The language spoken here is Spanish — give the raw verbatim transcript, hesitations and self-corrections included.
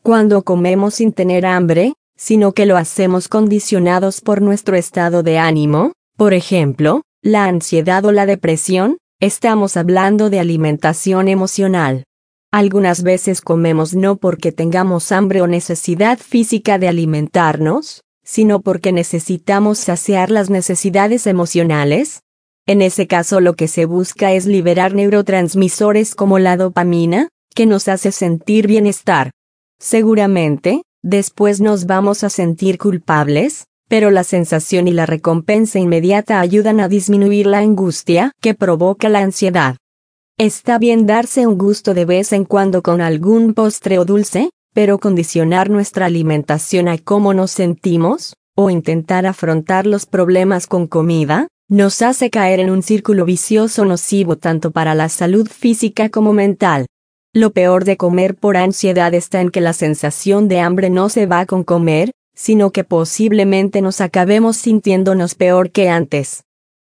cuando comemos sin tener hambre, sino que lo hacemos condicionados por nuestro estado de ánimo, por ejemplo, la ansiedad o la depresión, estamos hablando de alimentación emocional. Algunas veces comemos no porque tengamos hambre o necesidad física de alimentarnos, sino porque necesitamos saciar las necesidades emocionales. En ese caso lo que se busca es liberar neurotransmisores como la dopamina, que nos hace sentir bienestar. Seguramente, después nos vamos a sentir culpables, pero la sensación y la recompensa inmediata ayudan a disminuir la angustia que provoca la ansiedad. Está bien darse un gusto de vez en cuando con algún postre o dulce, pero condicionar nuestra alimentación a cómo nos sentimos, o intentar afrontar los problemas con comida, nos hace caer en un círculo vicioso nocivo tanto para la salud física como mental. Lo peor de comer por ansiedad está en que la sensación de hambre no se va con comer, sino que posiblemente nos acabemos sintiéndonos peor que antes.